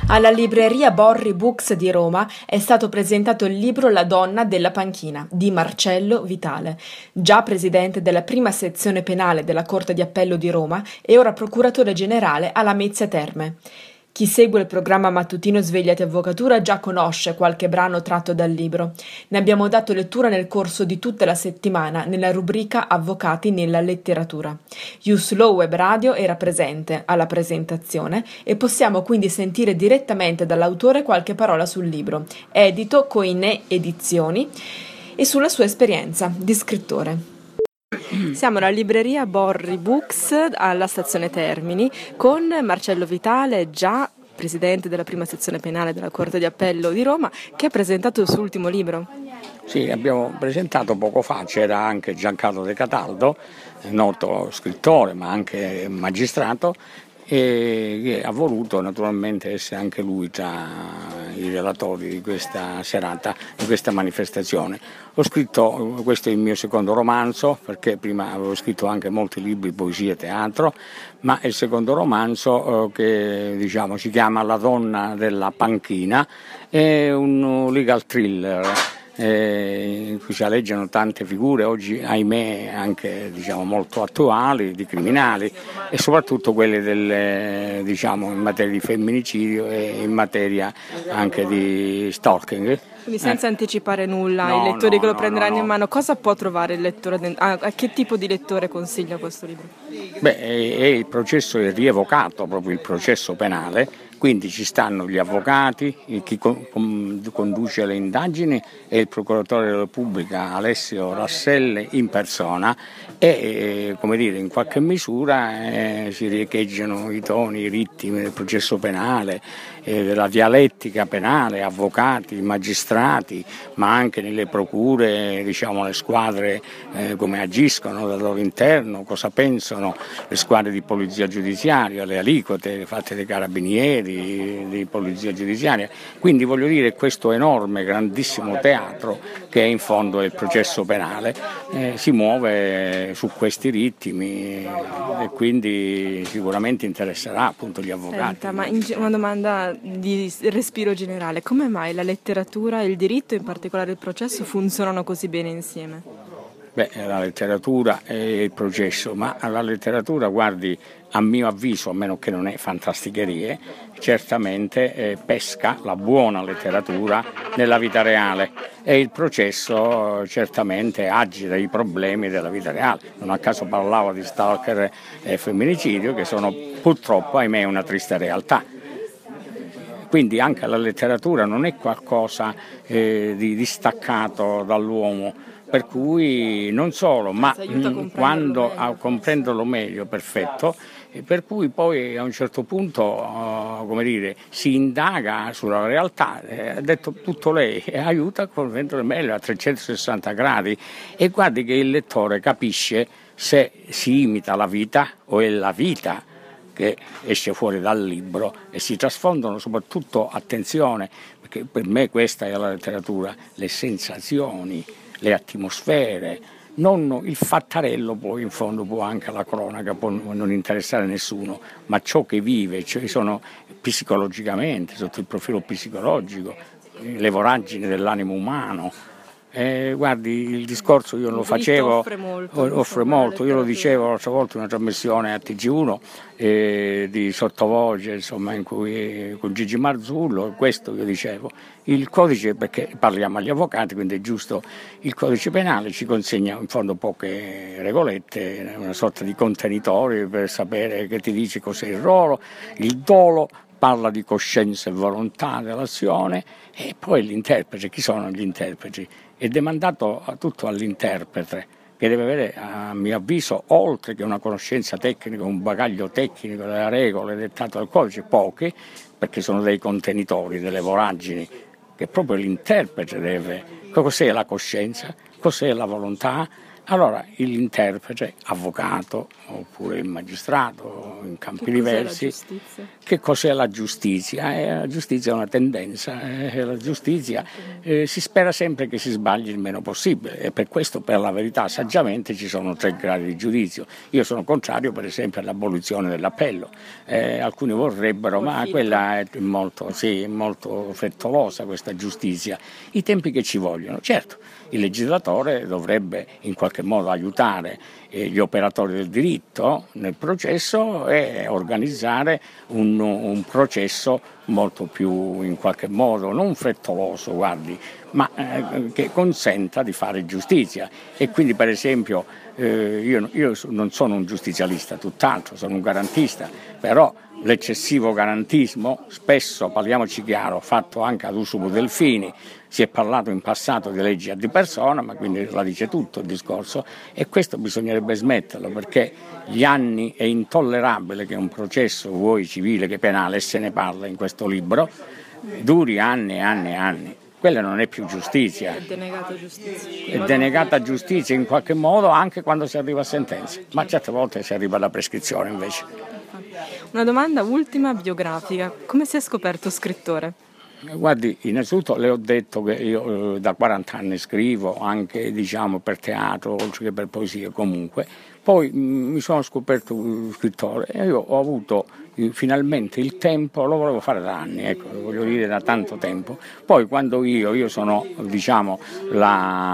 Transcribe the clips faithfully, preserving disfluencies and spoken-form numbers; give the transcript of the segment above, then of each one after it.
Alla libreria Borri Books di Roma è stato presentato il libro La donna della panchina di Marcello Vitale, già presidente della prima sezione penale della Corte di Appello di Roma e ora procuratore generale alla Lamezia Terme. Chi segue il programma mattutino Svegliati Avvocatura già conosce qualche brano tratto dal libro. Ne abbiamo dato lettura nel corso di tutta la settimana nella rubrica Avvocati nella letteratura. Ius Law Web Radio era presente alla presentazione e possiamo quindi sentire direttamente dall'autore qualche parola sul libro, edito Koiné Edizioni, e sulla sua esperienza di scrittore. Siamo alla libreria Borri Books alla stazione Termini con Marcello Vitale, già presidente della prima sezione penale della Corte di Appello di Roma, che ha presentato il suo ultimo libro. Sì, abbiamo presentato poco fa, c'era anche Giancarlo De Cataldo, noto scrittore ma anche magistrato, e che ha voluto naturalmente essere anche lui tra i relatori di questa serata, di questa manifestazione. Ho scritto, questo è il mio secondo romanzo, perché prima avevo scritto anche molti libri, poesia e teatro, ma è il secondo romanzo eh, che diciamo si chiama La donna della panchina, è un legal thriller. Eh, in cui si alleggiano tante figure, oggi ahimè anche diciamo, molto attuali, di criminali e soprattutto quelle del, diciamo, in materia di femminicidio e in materia anche di stalking. Quindi senza eh. anticipare nulla no, ai lettori no, che lo no, prenderanno no, no. in mano, cosa può trovare il lettore? A, a che tipo di lettore consiglia questo libro? Beh, è, è il processo è rievocato, proprio il processo penale. Quindi ci stanno gli avvocati, chi conduce le indagini è il procuratore della Repubblica Alessio Rasselle in persona e come dire, in qualche misura eh, si riecheggiano i toni, i ritmi del processo penale, eh, della dialettica penale, avvocati, magistrati, ma anche nelle procure, diciamo le squadre eh, come agiscono dal loro interno, cosa pensano le squadre di polizia giudiziaria, le aliquote fatte dai carabinieri, di polizia giudiziaria. Quindi voglio dire questo enorme, grandissimo teatro che è in fondo il processo penale eh, si muove su questi ritmi e quindi sicuramente interesserà appunto gli avvocati. Senta, ma in, una domanda di respiro generale: come mai la letteratura e il diritto, in particolare il processo, funzionano così bene insieme? Beh, la letteratura e il processo, ma la letteratura, guardi, a mio avviso, a meno che non è fantasticherie, certamente eh, pesca la buona letteratura nella vita reale e il processo certamente agita i problemi della vita reale. Non a caso parlavo di stalker e femminicidio, che sono purtroppo, ahimè, una triste realtà. Quindi anche la letteratura non è qualcosa eh, di distaccato dall'uomo, per cui non solo, ma mh, quando a comprenderlo meglio, perfetto, e per cui poi a un certo punto uh, come dire, si indaga sulla realtà, eh, ha detto tutto lei, e aiuta a comprendere meglio a trecentosessanta gradi e guardi che il lettore capisce se si imita la vita o è la vita che esce fuori dal libro e si trasfondono soprattutto, attenzione, perché per me questa è la letteratura, le sensazioni, le atmosfere, non il fattarello, poi in fondo può anche la cronaca, può non interessare a nessuno, ma ciò che vive, cioè sono psicologicamente, sotto il profilo psicologico, le voragini dell'animo umano. Eh, guardi, il discorso io lo facevo, offre molto, offre molto. Io lo dicevo l'altra volta in una trasmissione a T G uno eh, di sottovoce, insomma, in cui con Gigi Marzullo, questo io dicevo, il codice, perché parliamo agli avvocati, quindi è giusto, il codice penale ci consegna in fondo poche regolette, una sorta di contenitori per sapere, che ti dice cos'è il ruolo, il dolo, parla di coscienza e volontà dell'azione e poi l'interprete, chi sono gli interpreti? È demandato tutto all'interprete, che deve avere, a mio avviso, oltre che una conoscenza tecnica, un bagaglio tecnico delle regole dettate dal codice, poche, perché sono dei contenitori, delle voragini, che proprio l'interprete deve. Cos'è la coscienza? Cos'è la volontà? Allora l'interprete, avvocato oppure il magistrato, in campi che diversi. Cos'è la giustizia? Che cos'è la giustizia? Eh, la giustizia è una tendenza, eh, la giustizia eh, si spera sempre che si sbagli il meno possibile e per questo, per la verità, saggiamente ci sono tre gradi di giudizio. Io sono contrario per esempio all'abolizione dell'appello, eh, alcuni vorrebbero, ma quella è molto, sì, molto frettolosa questa giustizia, i tempi che ci vogliono. Certo, il legislatore dovrebbe in qualche modo aiutare eh, gli operatori del diritto nel processo e organizzare un, un processo molto più, in qualche modo, non frettoloso, guardi, ma eh, che consenta di fare giustizia. E quindi, per esempio, eh, io, io non sono un giustizialista, tutt'altro, sono un garantista, però l'eccessivo garantismo, spesso, parliamoci chiaro, fatto anche ad uso Delfini, si è parlato in passato di leggi ad persona, ma quindi la dice tutto il discorso, e questo bisognerebbe smetterlo, perché gli anni è intollerabile che un processo, vuoi civile che penale, e se ne parla in questo libro, duri anni e anni e anni. Quella non è più giustizia. È denegata giustizia. È denegata giustizia in qualche modo anche quando si arriva a sentenza, ma certe volte si arriva alla prescrizione invece. Una domanda ultima biografica. Come si è scoperto scrittore? Guardi, innanzitutto le ho detto che io eh, da quaranta anni scrivo, anche diciamo per teatro, oltre che per poesia comunque. Poi mh, mi sono scoperto uh, scrittore e io ho avuto uh, finalmente il tempo, lo volevo fare da anni, ecco, lo voglio dire da tanto tempo. Poi quando io, io sono diciamo la,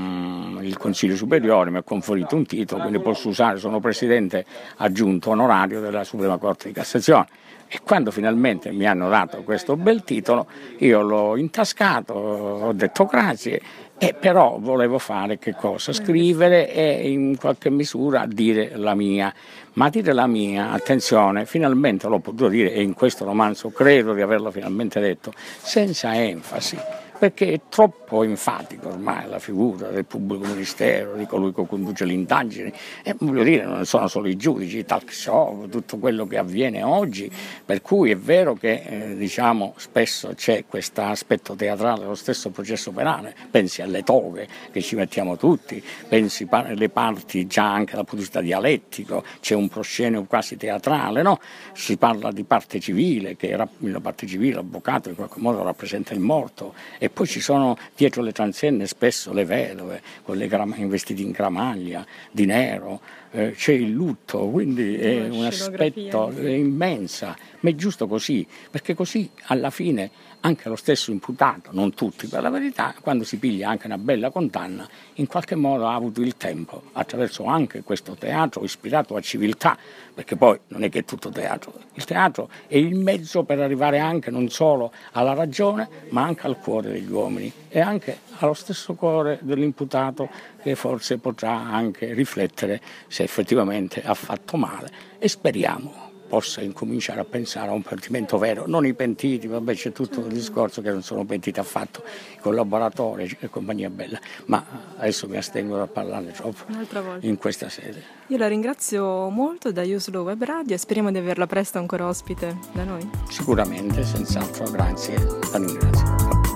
mh, il Consiglio Superiore, mi ha conferito un titolo, quindi posso usare, sono presidente aggiunto onorario della Suprema Corte di Cassazione. E quando finalmente mi hanno dato questo bel titolo, io l'ho intascato, ho detto grazie, e però volevo fare che cosa? Scrivere e in qualche misura dire la mia. Ma dire la mia, attenzione, finalmente l'ho potuto dire, e in questo romanzo credo di averlo finalmente detto, senza enfasi. Perché è troppo enfatico ormai la figura del pubblico ministero, di colui che conduce le indagini, e voglio dire, non sono solo i giudici, i talk show, tutto quello che avviene oggi, per cui è vero che eh, diciamo spesso c'è questo aspetto teatrale dello stesso processo penale, pensi alle toghe che ci mettiamo tutti, pensi alle parti già anche dal punto di vista dialettico, c'è un proscenio quasi teatrale, no? Si parla di parte civile, che la parte civile, l'avvocato in qualche modo rappresenta il morto, e poi ci sono dietro le transenne spesso le vedove, quelle gram- investite in gramaglia, di nero, eh, c'è il lutto, quindi è un aspetto è immensa, ma è giusto così, perché così alla fine anche lo stesso imputato, non tutti per la verità, quando si piglia anche una bella condanna, in qualche modo ha avuto il tempo, attraverso anche questo teatro ispirato a civiltà, perché poi non è che è tutto teatro, il teatro è il mezzo per arrivare anche non solo alla ragione, ma anche al cuore degli uomini e anche allo stesso cuore dell'imputato, che forse potrà anche riflettere se effettivamente ha fatto male, e speriamo possa incominciare a pensare a un pentimento vero, non i pentiti, vabbè c'è tutto il discorso che non sono pentiti affatto, i collaboratori e compagnia bella, ma adesso mi astengo da parlare troppo in questa sede. Io la ringrazio molto da Uslow Web Radio e speriamo di averla presto ancora ospite da noi. Sicuramente, senz'altro, grazie, la ringrazio.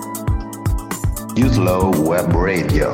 Uslow Web Radio.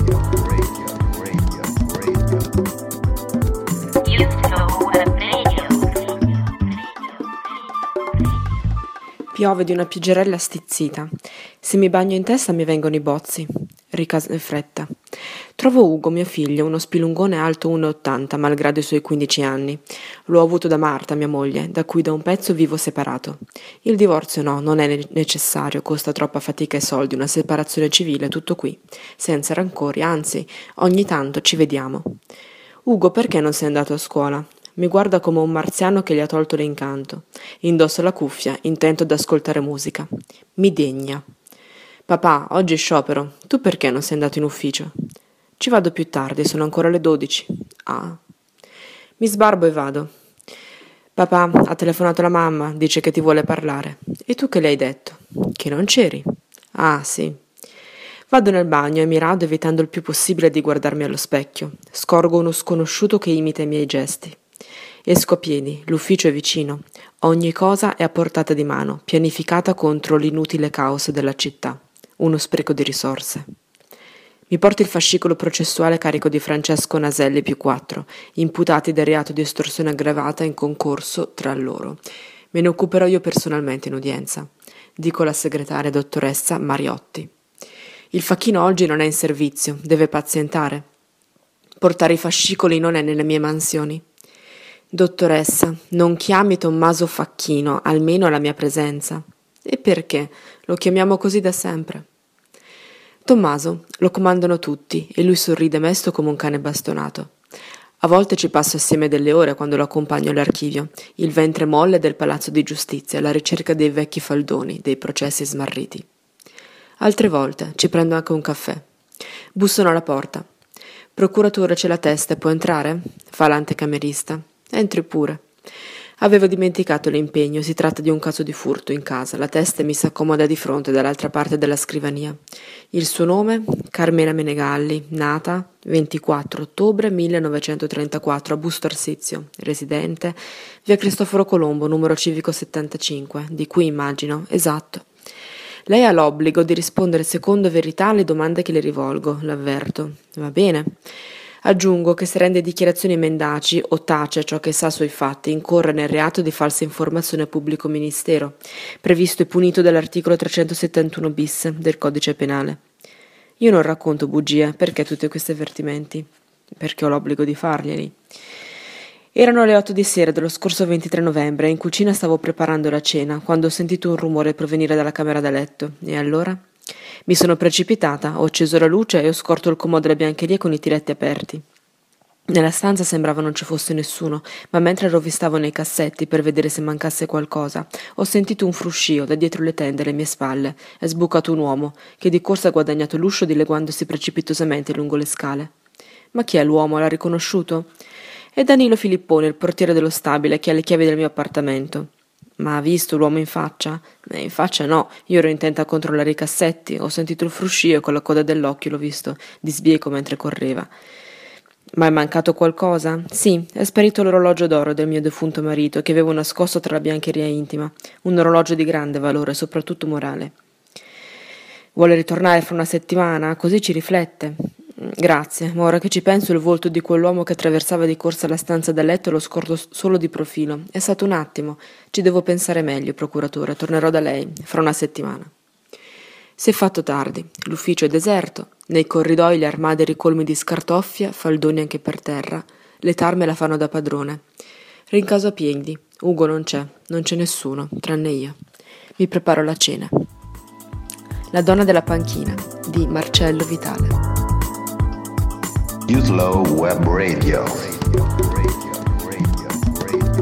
Piove di una pioggerella stizzita. Se mi bagno in testa mi vengono i bozzi. Ricase fretta. Trovo Ugo, mio figlio, uno spilungone alto uno e ottanta, malgrado i suoi quindici anni. L'ho avuto da Marta, mia moglie, da cui da un pezzo vivo separato. Il divorzio no, non è necessario, costa troppa fatica e soldi, una separazione civile, tutto qui. Senza rancori, anzi, ogni tanto ci vediamo. Ugo, perché non sei andato a scuola? Mi guarda come un marziano che gli ha tolto l'incanto. Indossa la cuffia, intento ad ascoltare musica. Mi degna. Papà, oggi è sciopero. Tu perché non sei andato in ufficio? Ci vado più tardi, sono ancora le dodici. Ah. Mi sbarbo e vado. Papà, ha telefonato la mamma, dice che ti vuole parlare. E tu che le hai detto? Che non c'eri. Ah, sì. Vado nel bagno e mi rado evitando il più possibile di guardarmi allo specchio. Scorgo uno sconosciuto che imita i miei gesti. Esco a piedi, l'ufficio è vicino. Ogni cosa è a portata di mano, pianificata contro l'inutile caos della città. Uno spreco di risorse. Mi porti il fascicolo processuale carico di Francesco Naselli più quattro, imputati del reato di estorsione aggravata in concorso tra loro. Me ne occuperò io personalmente in udienza. Dico alla segretaria dottoressa Mariotti. Il facchino oggi non è in servizio, deve pazientare. Portare i fascicoli non è nelle mie mansioni. Dottoressa, non chiami Tommaso Facchino, almeno alla mia presenza. E perché? Lo chiamiamo così da sempre. Tommaso lo comandano tutti e lui sorride mesto come un cane bastonato. A volte ci passo assieme delle ore quando lo accompagno all'archivio, il ventre molle del Palazzo di Giustizia, alla ricerca dei vecchi faldoni, dei processi smarriti. Altre volte ci prendo anche un caffè. Bussano alla porta. Procuratore, c'è la testa, può entrare? Fa l'antecamerista. Entri pure. Avevo dimenticato l'impegno, si tratta di un caso di furto in casa, la testa mi si accomoda di fronte dall'altra parte della scrivania. Il suo nome? Carmela Menegalli, nata ventiquattro ottobre millenovecentotrentaquattro a Busto Arsizio, residente via Cristoforo Colombo, numero civico settantacinque, di qui immagino, esatto. Lei ha l'obbligo di rispondere secondo verità alle domande che le rivolgo, l'avverto. Va bene. Aggiungo che se rende dichiarazioni mendaci o tace ciò che sa sui fatti incorre nel reato di falsa informazione a pubblico ministero, previsto e punito dall'articolo trecentosettantuno bis del Codice Penale. Io non racconto bugie, perché tutti questi avvertimenti? Perché ho l'obbligo di farglieli. Erano le otto di sera dello scorso ventitré novembre e in cucina stavo preparando la cena quando ho sentito un rumore provenire dalla camera da letto. E allora? Mi sono precipitata, ho acceso la luce e ho scorto il comodo della biancheria con i tiretti aperti. Nella stanza sembrava non ci fosse nessuno, ma mentre rovistavo nei cassetti per vedere se mancasse qualcosa, ho sentito un fruscio da dietro le tende alle mie spalle. È sbucato un uomo, che di corsa ha guadagnato l'uscio dileguandosi precipitosamente lungo le scale. Ma chi è l'uomo? L'ha riconosciuto? È Danilo Filippone, il portiere dello stabile, che ha le chiavi del mio appartamento. Ma ha visto l'uomo in faccia? Eh, in faccia no, io ero intenta a controllare i cassetti, ho sentito il fruscio e con la coda dell'occhio l'ho visto di sbieco mentre correva. Ma è mancato qualcosa? Sì, è sparito l'orologio d'oro del mio defunto marito che avevo nascosto tra la biancheria intima, un orologio di grande valore, soprattutto morale. Vuole ritornare fra una settimana? Così ci riflette. Grazie, ma ora che ci penso il volto di quell'uomo che attraversava di corsa la stanza da letto lo scordo solo di profilo. È stato un attimo. Ci devo pensare meglio, procuratore. Tornerò da lei fra una settimana. Si è fatto tardi. L'ufficio è deserto. Nei corridoi gli armadi ricolmi di scartoffia, faldoni anche per terra. Le tarme la fanno da padrone. Rincaso a piedi. Ugo non c'è. Non c'è nessuno, tranne io. Mi preparo la cena. La donna della panchina di Marcello Vitale. Youth Law Web Radio.